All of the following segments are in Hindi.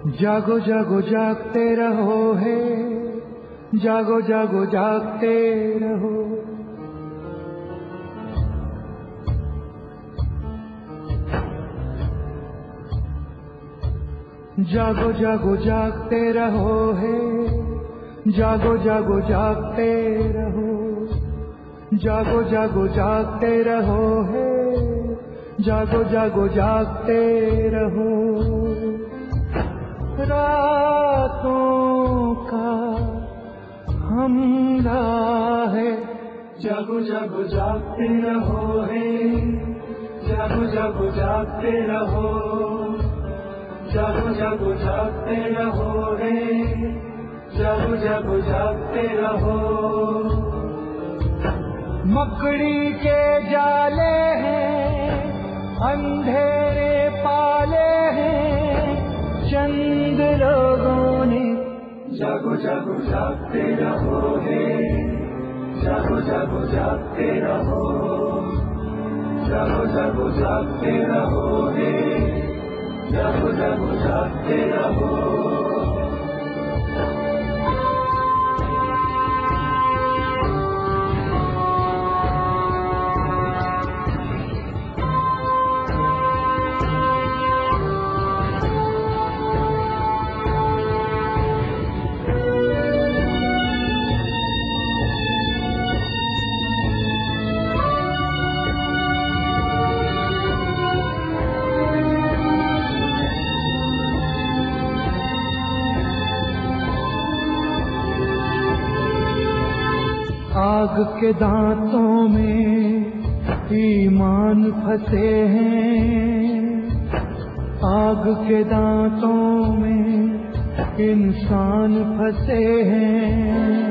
जागो जागो जागते रहो है, जागो जागो जागते रहो। जागो जागो जागते रहो है, जागो जागो जागते रहो। जागो जागो जागते रहो है, जागो जागो जागते रहो। रातों का हमला है, जागो जागो जागते रहो है, जागो जागो जागते रहो। जागो जागो जागते रहो है, जागो जागो जागते रहो। मकड़ी के जाले हैं, अंधेरे पाले हैं, चंद लोगों ने। जागो जागो जागते रहो है, जागो जागो जागते रहो। जागो जागो जागते रहो है, जागो जागो जागते रहो। आग के दांतों में ईमान फंसे हैं, आग के दांतों में इंसान फंसे हैं।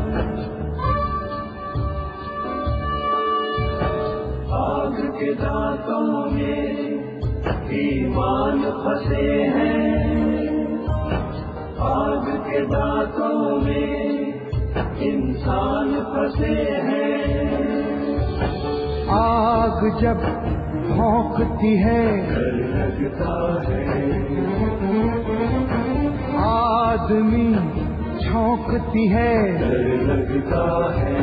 आग के दांतों में ईमान फंसे हैं, आग के दांतों में इंसान फंसे हैं। आग जब भौंकती है डर लगता है, आदमी झोंकती है डर लगता है।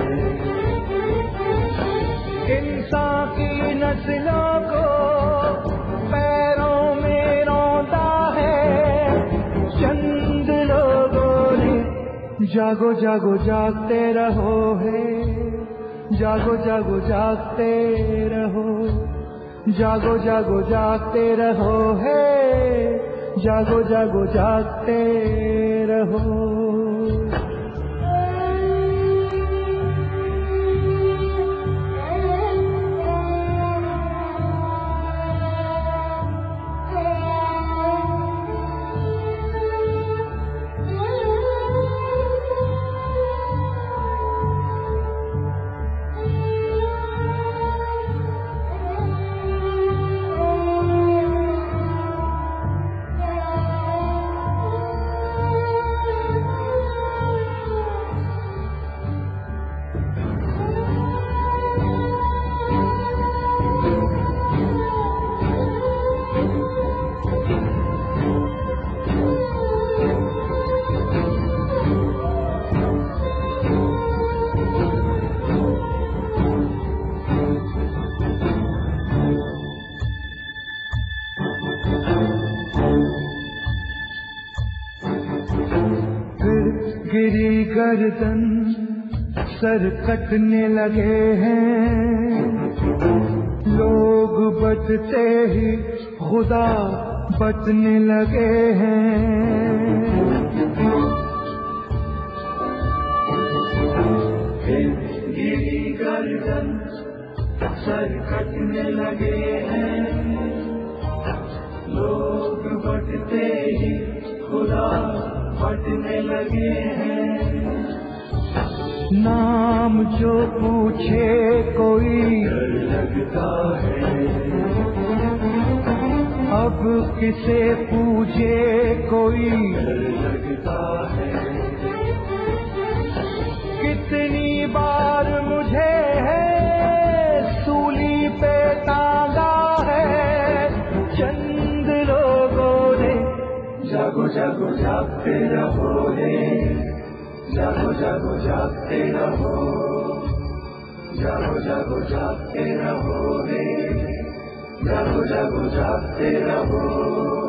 इंसान की नस्लों को पैरों में रौंदा है, चंद लोगों ने। जागो जागो जागते रहो है, जागो जागो जागते रहो। जागो जागो जागते रहो है, जागो जागो जागते रहो। गिरी गर्दन सर कटने लगे हैं, लोग बचते ही खुदा बचने लगे हैं। गिरी गर्दन सर कटने लगे हैं, लोग बचते ही खुदा बचने लगे हैं। नाम जो पूछे कोई डर लगता है, अब किसे पूछे कोई डर लगता है। कितनी बार मुझे है सूली पे टांगा है, चंद लोगों ने। जागो जागो जगो जागते रहो रे, जगो जगो जागते रहो, जगो जगो जागते रहो रे, जगो जगो जागते रहो।